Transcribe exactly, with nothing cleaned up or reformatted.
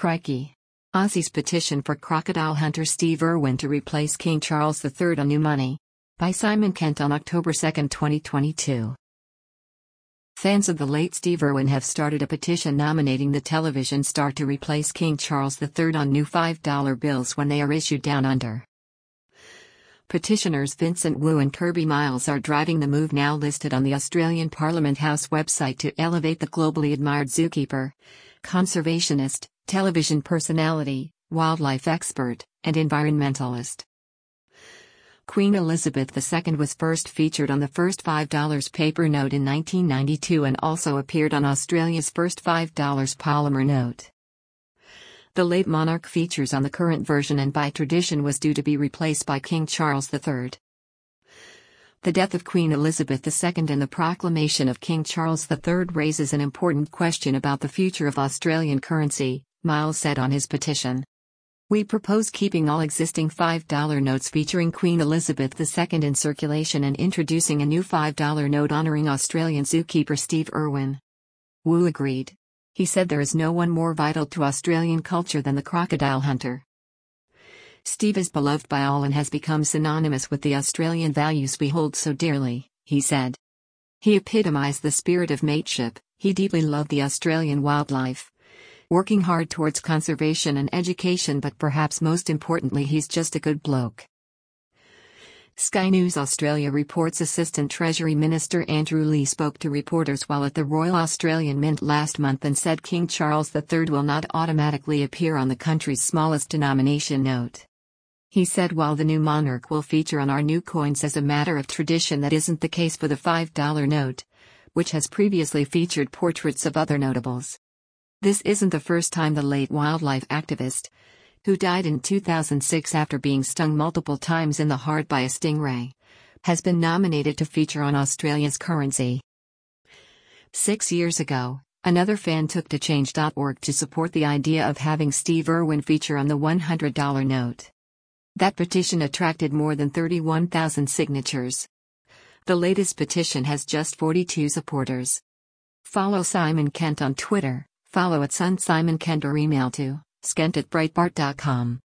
Crikey. Aussies petition for crocodile hunter Steve Irwin to replace King Charles the third on new money. By Simon Kent on October second, twenty twenty-two. Fans of the late Steve Irwin have started a petition nominating the television star to replace King Charles the third on new five dollar bills when they are issued down under. Petitioners Vincent Wu and Kirby Miles are driving the move now listed on the Australian Parliament House website to elevate the globally admired zookeeper, conservationist, television personality, wildlife expert, and environmentalist. Queen Elizabeth the second was first featured on the first five dollar paper note in nineteen ninety-two and also appeared on Australia's first five dollar polymer note. The late monarch features on the current version and by tradition was due to be replaced by King Charles the third. The death of Queen Elizabeth the second and the proclamation of King Charles the third raises an important question about the future of Australian currency, Miles said on his petition. We propose keeping all existing five dollar notes featuring Queen Elizabeth the second in circulation and introducing a new five dollar note honoring Australian zookeeper Steve Irwin. Wu agreed. He said there is no one more vital to Australian culture than the crocodile hunter. Steve is beloved by all and has become synonymous with the Australian values we hold so dearly, he said. He epitomized the spirit of mateship. He deeply loved the Australian wildlife, working hard towards conservation and education, but perhaps most importantly he's just a good bloke. Sky News Australia reports Assistant Treasury Minister Andrew Leigh spoke to reporters while at the Royal Australian Mint last month and said King Charles the third will not automatically appear on the country's smallest denomination note. He said while the new monarch will feature on our new coins as a matter of tradition, that isn't the case for the five dollar note, which has previously featured portraits of other notables. This isn't the first time the late wildlife activist, who died in two thousand six after being stung multiple times in the heart by a stingray, has been nominated to feature on Australia's currency. Six years ago, another fan took to change dot org to support the idea of having Steve Irwin feature on the one hundred dollar note. That petition attracted more than thirty-one thousand signatures. The latest petition has just forty-two supporters. Follow Simon Kent on Twitter, follow at Sun Simon Kent or email to skent at breitbart dot com.